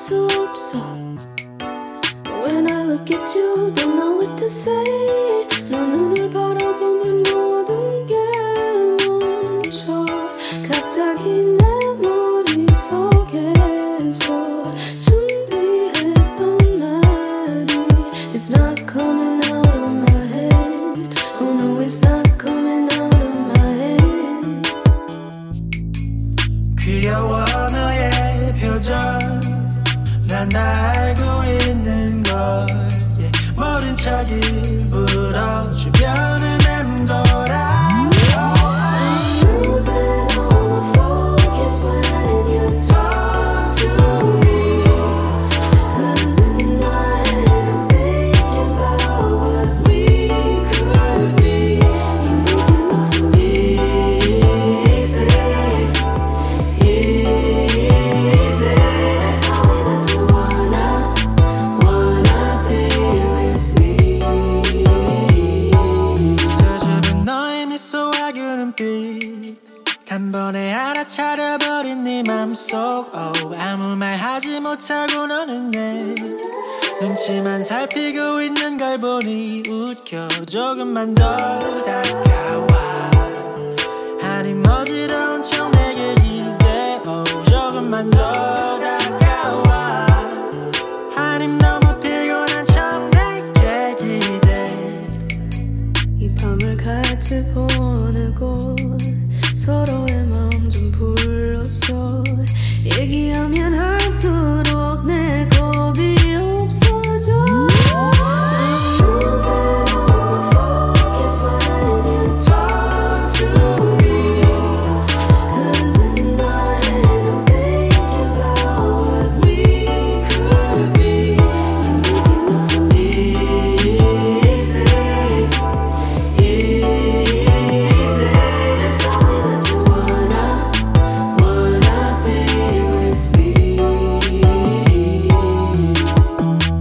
수 없어. When I look at you, don't know what to say. 너 눈을 바라보면 모든 게 멈춰. 갑자기 내 머릿속에서 준비했던 말이 It's not coming out of my head. Oh no, it's not coming out of my head. 귀여워 너의 표정 난 다 알고 있는 걸 yeah. 모른 척 일부러 주변을 맴돌아 I'm losing all my focus when you talk to me. Cause in my head I'm thinking about what we could be. You make it look so easy, easy. Tell me that you wanna be with me. 스쳐주는 너의 미소와 그른빛 단번에 알아차려버린 네 맘속 oh, 아무 말 하지 못하고 너는 내 눈치만 살피고 있는 걸 보니 웃겨 조금만 더 다가와 아님 어지러운 척 내게 기대 oh, 조금만 더